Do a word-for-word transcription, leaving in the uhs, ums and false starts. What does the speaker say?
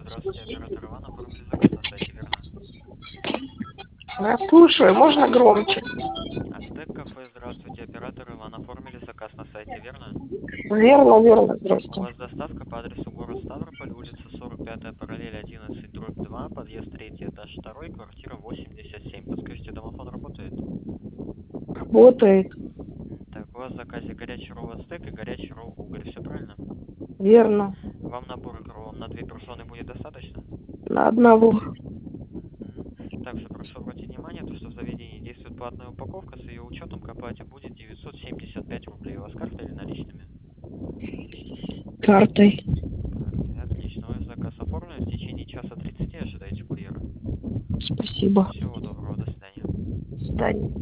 здравствуйте, оператор Иван, оформили заказ на сайте, верно? Я слушаю, можно громче? Ацтек кафе, здравствуйте, оператор Иван, оформили заказ на сайте, верно? Верно, верно, У здравствуйте. вас доставка по адресу город Ставрополь, улица сорок пятая, параллель одиннадцать, дробь два, подъезд третий, этаж второй, квартира восемьдесят семь. Подскажите, домофон работает? Работает. Так, у вас в заказе горячий ролл ацтек и горячий ролл угорь, все правильно? Верно. Вам набор роллов на две персоны будет достаточно? На одного. Также прошу обратить внимание, то, что в заведении действует платная упаковка, с ее учетом к оплате будет девятьсот семьдесят пять рублей. У вас карта или наличными? Картой. Отлично, ваш заказ оформлен. В течение часа тридцати ожидайте курьера. Спасибо. Всего доброго, до свидания. До свидания.